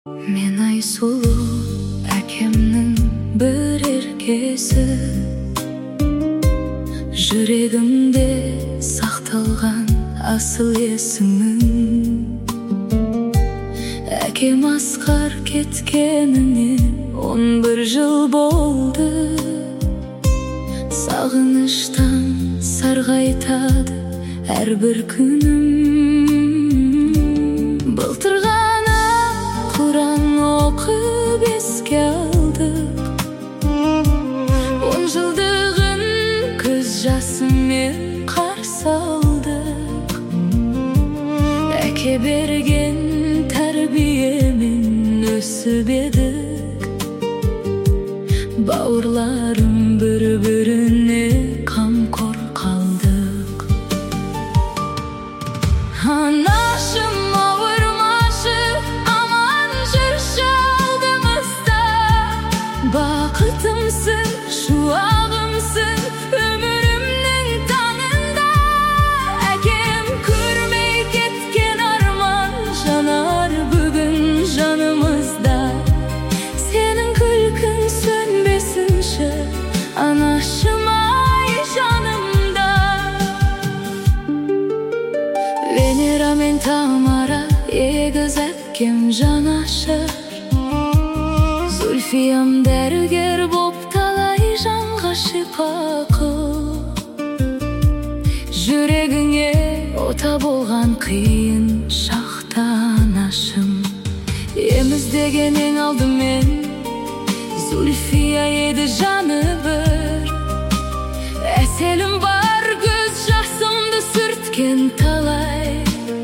Мен Айсулу әкемнің бір еркесі, жүрегімде сақталған асыл есімің. Әкем Асқар кеткеніне 11 жыл болды. Сағыныштан сарғайтады әрбір күнім. Былтыр ғана Құран оқып еске алдық, 10 жылдығын көз жасымен қарсы алдық. Әке берген тәрбиемен өсіп едік, бауырларым бір-біріне қамқор қалдық. Анашым ауырмашы, аман жүрші алдымызда. Бақытымсың, шуағымсың өмірімнің таңында. Әкем көрмей кеткен арман жанар бүгін жанымызда. Сенің күлкің сөнбесінші, анашым ай жанымда. Венера мен Тамара егіз әпкем жанашыр. Зульфиям дәрігер боп талай жанға шипа қыл. Жүрегіңе ота болған қиын шақта анашым. Еміздеген ең алдымен Зульфия еді жаны бір. Әселім бар көз жасымды сүрткен талай.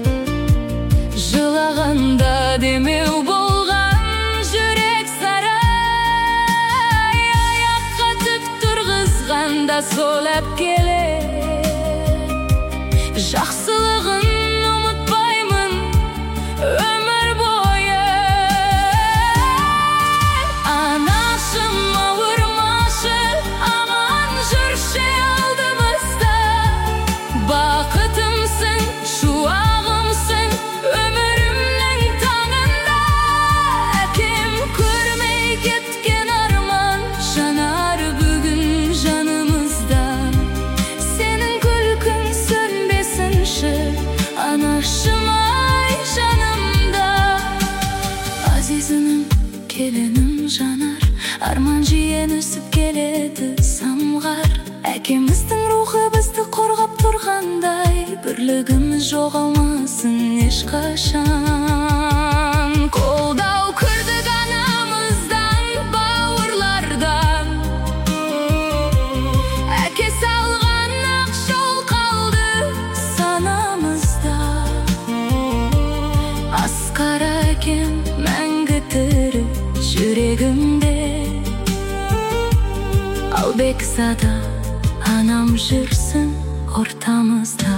Жылағанда демеу болған жүрек сарай. Аяққа тік тұрғызғанда сол әпкеле. Жақсылығын ұмытпаймын өмір бойы. Анашым ауырмашы, аман жүрші алдымызда. Бақытымсың, шуағымсың өмірімнің таңында. Әкем көрмей кеткен арман жанар бүгін жанымызда. Сенің күлкің сөнбесінші, анашым ай жанымда. Азизімнің келінім жанар, арман жиен өсіп келеді самғар. Әкеміздің рухы бізді қорғап тұрғандай, бірлігіміз жоғалмасын ешқашан. Қолдау көрдік анамыздан, бауырлардан. Әке салған ақ жол қалды санамызда. Асқар әкем мәңгі тірі жүрегімде. Ал Бекзада анам жүрсін ортамызда.